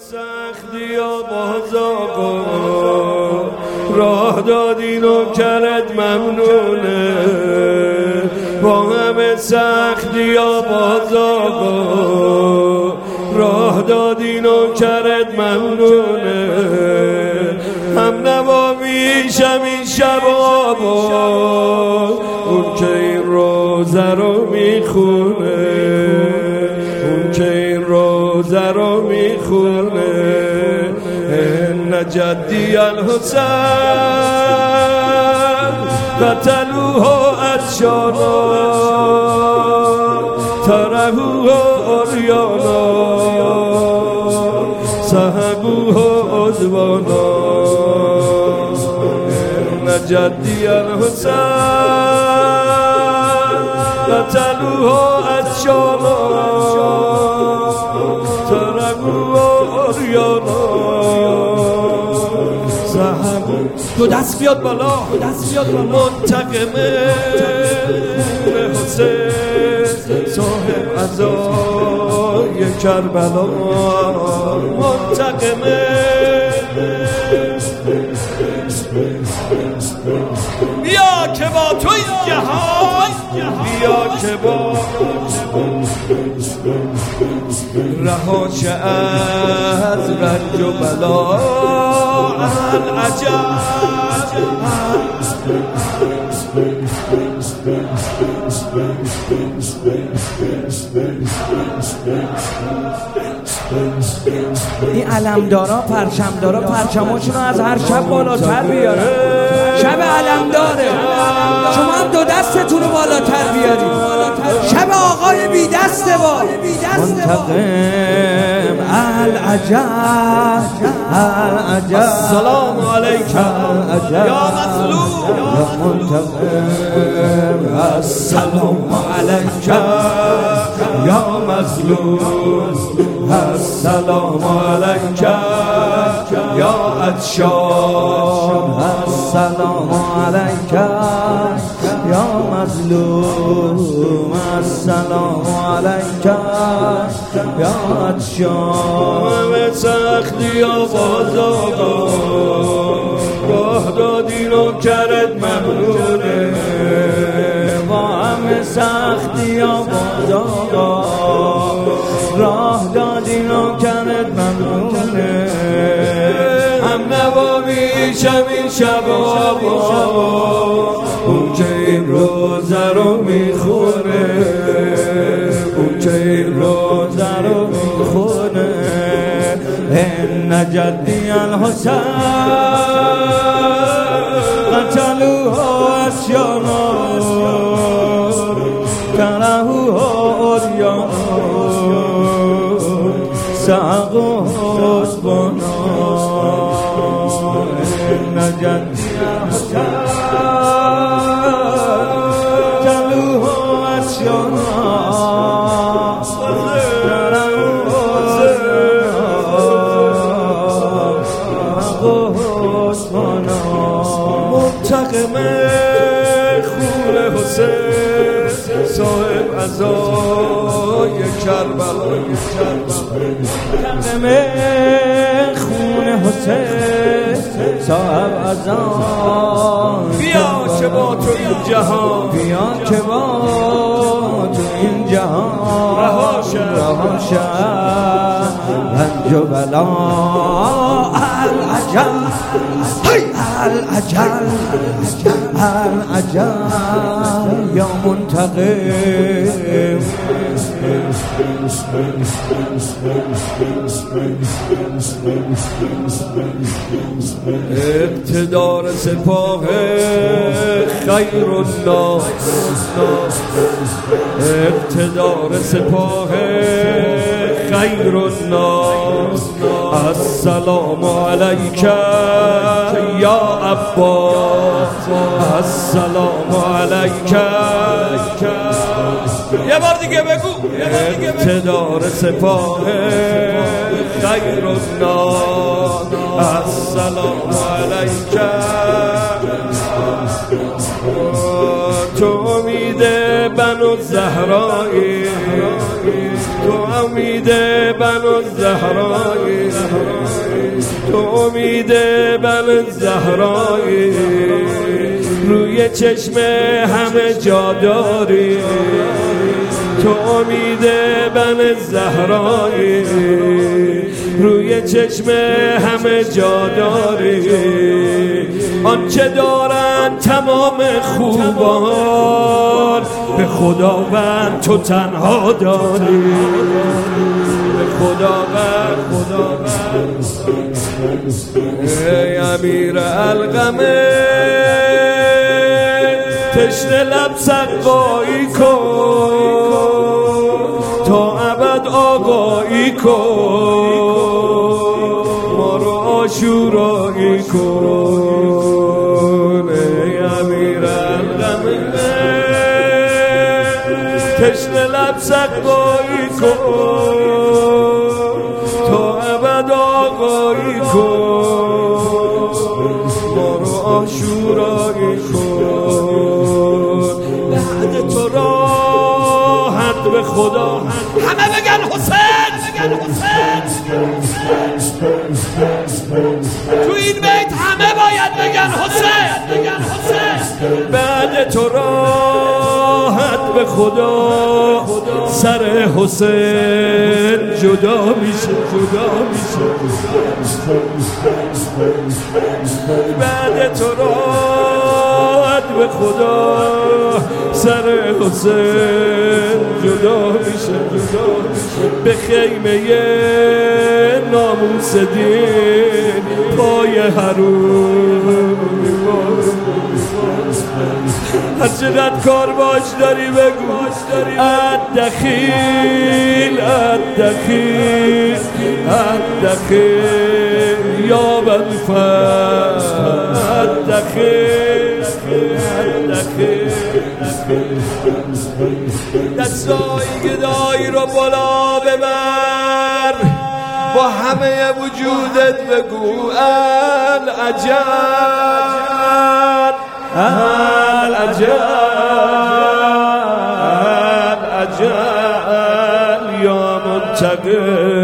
سختی و باز آقا راه دادین و کرد ممنونه، با همه سختی و باز آقا راه دادین و کرد ممنونه. هم نوا میشم این شب آباد اون که این روزه رو میخونه، اون که این روزه رو میخونه. ان جدی الحسین قتلوه عطشانا ترهوه عریانا سحقوه عدوانا. ان جدی الحسین قتلوه عطشانا ترهوه عریانا سحقوه. دو دست بیاد بالا، دو دست بیاد بالا. منتقمه حسین صاحب عزای کربلا، منتقمه بیا که با تو این جهان، بیا که با رهاش از رنج و بلا. العجب این علمدارا پرچمدارا پرچماشون رو از هر شب بالاتر بیارن. شب علمداره، شما هم دو دستتون رو بالاتر بیارید. شب آقای بی دست با منتقم العجب العجب. السلام علیکم یا مظلوم یا منتقم. السلام علیکم یا مظلوم. السلام علیکم یا عطشان. السلام علیکم یا مظلوم. السلام علیکم یا عطشان. همه سختی و باز آقا راه دادین و کرد ممنونه، با همه سختی و باز آقا راه دادین و کرد ممنونه. هم نوا میشم این شب آباد اون که این روزه رو میخونه، اون که این روزه رو میخونه. ان جدی الحسین قتلوه عطشانا ترهوه عریانا سحقوه عدوانا. ان جدی الحسین قتلوه عطشانا منتقمه خون حسین صاحب عزای کربلا. منتقمه خون حسین صاحب عزای. بیا که با تو این جهان، بیا که با تو این جهان رهاش رنج و بلا. العجل العجل العجل یا منتقم. اقتدار سپاه خیر الناس، اقتدار سپاه خیر الناس. السلام علیک یا عباس. السلام علیک. یه بار دیگه بگو. اقتدار سپاه خیر الناس. السلام علیک. تو امید بنو زهرایی، تو امید بنو زهرایی. تو امید بن زهرایی، روی چشم همه جا داری. تو امید بن زهرایی، روی چشم همه جا داری. آنچه دارن تمام خوبان، به خداوند تو تنها داری. به خداوند ای امیر القمه، تشنه لب سقایی کن، تا ابد آقایی کن، ما رو عاشورایی کن. ای امیر القمه، تشنه لب سقایی کن، تا ابد آقایی کن، ما رو عاشورایی کن. بعد تو راحت به خدا، همه بگن حسین، تو این بیت همه باید بگن حسین. بعد تو راحت به خدا، سر حسین جدا میشه. بعد تو راحت به خدا، سر حسین جدا میشه. به خیمه ناموس دین پای حروم، هر چقدر کار باش داری بگو. الدخیل یا بالفعل، الدخیل دستایی گدایی رو بالا ببر، با همه وجودت بگو العجل یا منتقم.